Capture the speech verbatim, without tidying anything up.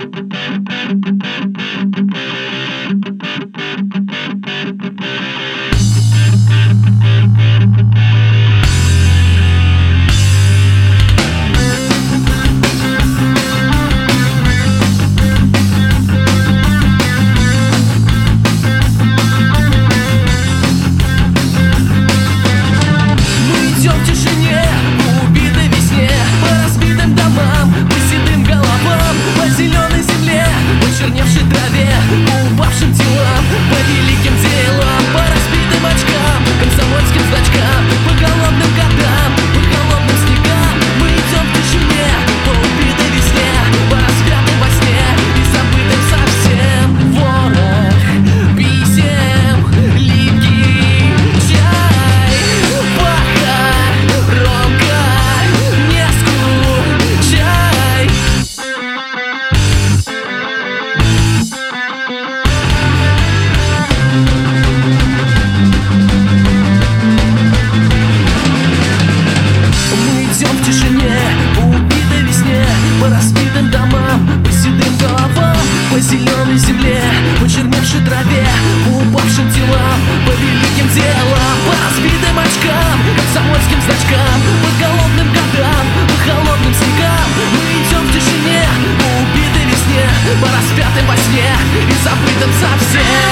Почерневшей траве, по упавшим телам, по великим делам, по разбитым очкам, комсомольским значкам, по голодным годам, по холодным снегам. Мы идем в тишине, по убитой весне, по распятым во сне и забытым совсем. Ворох писем, липкий чай, пахарь, ромка, не скучай. В тишине, по убитой весне, по разбитым домам, по седым головам, по зеленой земле, по черневшей траве, по упавшим телам, по великим делам, по разбитым очкам, комсомольским значкам, по голодным годам, по холодным снегам. Мы идем в тишине, по убитой весне, по распятым во сне и забытым совсем.